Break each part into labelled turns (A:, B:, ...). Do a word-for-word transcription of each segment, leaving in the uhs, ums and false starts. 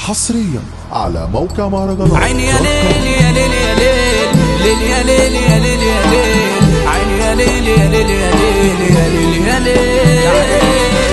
A: حصريا على موقع مهرجانات.
B: عيني يا ليل يا ليل يا ليل ليل يا ليل يا ليل يا ليل عيني يا ليل يا ليل يا ليل يا ليل يا ليل.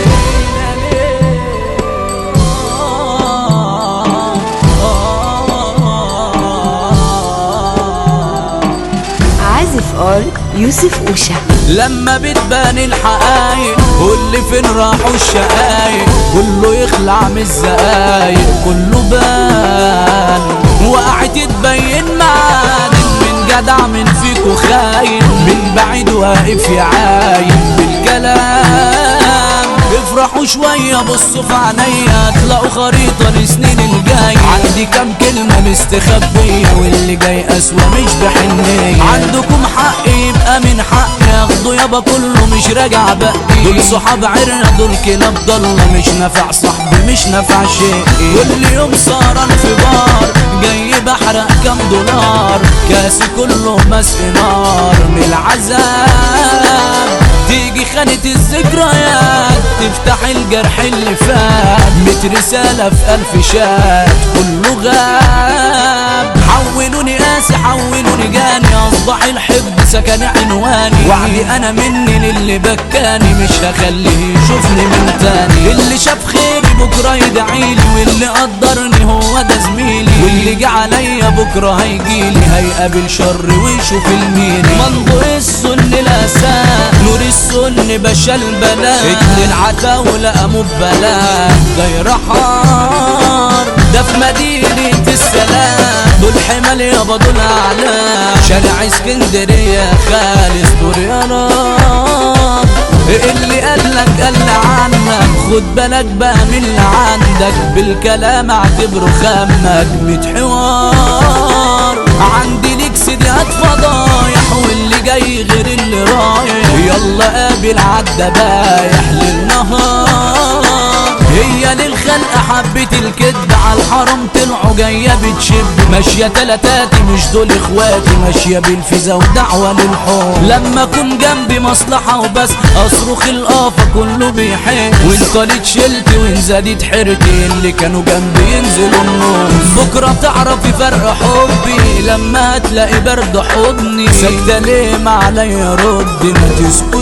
C: عازف آل يوسف أوشا.
B: لما بتبان الحقايق واللي فين راحوا الشقايق كله يخلع من الزقايق كله بان وقعت تبين معادن من جدع من فيكو خاين من بعيد واقف يعاين بالكلام. افرحوا شوية بصوا في عينيا تلاقوا خريطة لسنين الجاي. عندي كام كلمة مستخبية واللي جاي أسوأ مش بحنية. عندكم حق يبقى من حق ياخدوا يابا كله مش راجع بقى. دول صحاب عرنا دول كلاب ضلة مش نافع صاحبي مش نافع شيء. كل يوم سهران في بار جاي بحرق كام دولار كاسي كله مسق نار من العذاب. تيجي خانة الذكريات تفتح الجرح اللي فات ميت رسالة في ألف شات كله غاب. حولوني قاسي حولوني جاني أصبح الحب سكن عنواني. وعدي أنا مني للي بكاني مش هخليه يشوفني من تاني. اللي شاف خيري بكرة يدعيلي واللي قدرني هو ده زميلي واللي جه عليا بكرة هيجيلي هيقابل شر ويشوف الميري. منظور السن الأساء نور السن باشا البلاء اتنين عتاولة قاموا ببلاء دايرة حار. ده في مدينة السلام دول حمال يابا دول أعلام. شارع اسكندرية خالص دور يا رب. اللي قالك قال عنك خد بالك بقى من اللي عندك بالكلام اعتبره خامك ميت حوار. عندي ليك سيديات فضايح واللي جاي غير اللي رايح. يلا قابل عالدبايح للنهار. هي للخلق حبت الكدب عالحرم طلعوا جاية بتشب. ماشية تلاتاتي مش دول اخواتي ماشية بالفيزا ودعوة للحب. لما اكون جنبي مصلحة وبس اصرخ القافة كله بيحب. وان طالت شلتي وان زادت حرتي اللي كانوا جنبي ينزلوا النوم. بكرة تعرفي فرق حبي لما هتلاقي برد حضني. ساكتة ليه ما عليا ردي ما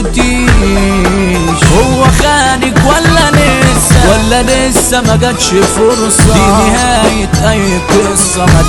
B: تسكتيش. هو خانك ولا لسه ولا لسه ما جاتش فرصة. دي نهاية اي قصة ما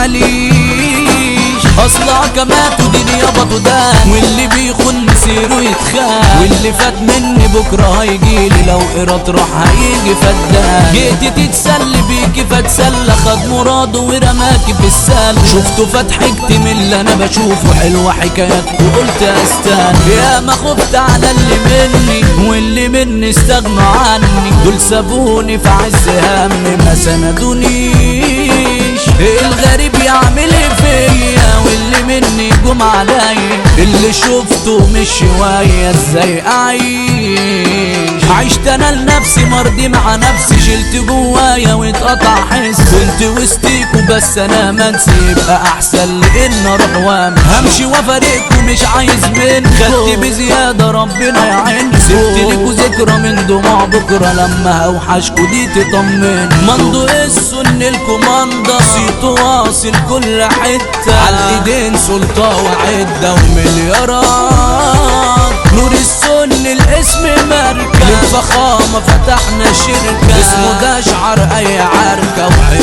B: تزعليش. اصلها كمات ودي يابا تدان واللي بيخون مسيره يتخان. واللي فات مني بكرة هيجيلي لو قرات راح هيجي فدان. جيتي تتسلي بيكي فتسلى خد مراده ورماكي في السل. شفتوا فتحكتي من اللي انا بشوفه حلوة حكايات وقلت استنى. يا ما خفت على اللي مني واللي مني استغنوا عني. دول سابوني في عز همي ما سندونيش. الغريب يعمل فيا واللي مني جم عليا. اللي شفته مش شوية ازاي اعيش. عشت انا لنفسي مرضي مع نفسي شلت جوايا واتقطع حس. كنت وسطيكوا بس انا منسي يبقى احسن لان اروح وامشي. همشي وافارقكوا مش عايز منكم. خدت بزيادة ربنا يعين. سبت لكوا ذكرى من دموع بكرة لما اوحشكوا دي تطمن. منظور السن الكوماندا صيته واصل كل حتة. عالايدين سلطة وعدة ومليارات. نور السن الاسم ماركة للفخامة فتحنا شركة. اسمه ده اشعر اي عركة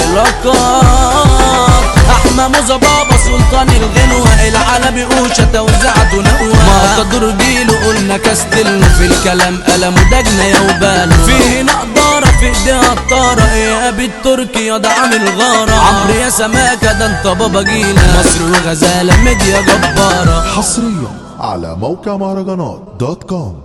B: وعلاقات. احمى موزة بابا سلطان الغنوة العلبي اوشا توزعته نوى. ما قدر جيله قلنا كاستلنه في الكلام قلم ودجنا يا وباله. فيه نقدارة في ايديها الطارة يا بالتركي يا دعم الغارة. عمرو يا سماكة ده انت بابا جيلة مصر وغزالة ميديا جبارة.
A: حصريا على موقع مهرجانات دوت كوم.